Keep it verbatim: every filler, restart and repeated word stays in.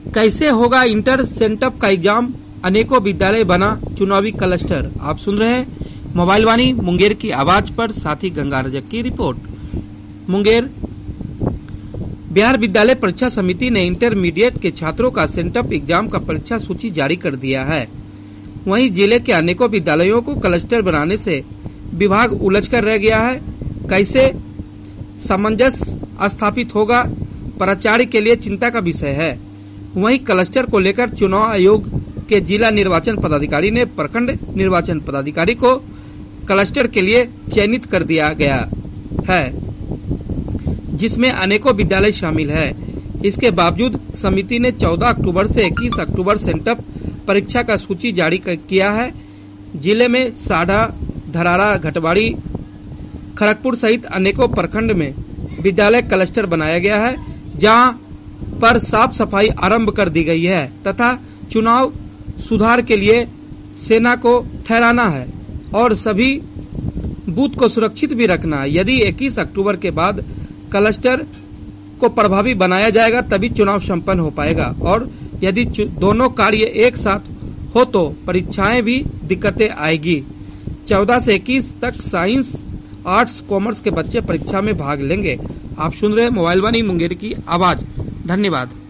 कैसे होगा inter sent up का एग्जाम, अनेकों विद्यालय बना चुनावी क्लस्टर। आप सुन रहे हैं मोबाइल वाणी मुंगेर की आवाज पर, साथी गंगा रजक की रिपोर्ट। मुंगेर बिहार विद्यालय परीक्षा समिति ने इंटरमीडिएट के छात्रों का सेंटअप एग्जाम का परीक्षा सूची जारी कर दिया है। वहीं जिले के अनेकों विद्यालयों को क्लस्टर बनाने से विभाग उलझकर रह गया है। कैसे सामंजस्य स्थापित होगा, प्राचार्य के लिए चिंता का विषय है। वहीं क्लस्टर को लेकर चुनाव आयोग के जिला निर्वाचन पदाधिकारी ने प्रखंड निर्वाचन पदाधिकारी को क्लस्टर के लिए चयनित कर दिया गया है, जिसमें अनेकों विद्यालय शामिल है। इसके बावजूद समिति ने चौदह अक्टूबर से इक्कीस अक्टूबर सेंटअप परीक्षा का सूची जारी किया है। जिले में साढ़ा, धरारा, घटवाड़ी, खड़गपुर सहित अनेकों प्रखंड में विद्यालय क्लस्टर बनाया गया है, जहां पर साफ सफाई आरंभ कर दी गई है तथा चुनाव सुधार के लिए सेना को ठहराना है और सभी बूथ को सुरक्षित भी रखना है। यदि इक्कीस अक्टूबर के बाद क्लस्टर को प्रभावी बनाया जाएगा तभी चुनाव संपन्न हो पाएगा, और यदि दोनों कार्य एक साथ हो तो परीक्षाएं भी दिक्कतें आएगी। चौदह से इक्कीस तक साइंस, आर्ट्स, कॉमर्स के बच्चे परीक्षा में भाग लेंगे। आप सुन रहे हैं मोबाइल वाणी मुंगेर की आवाज। धन्यवाद।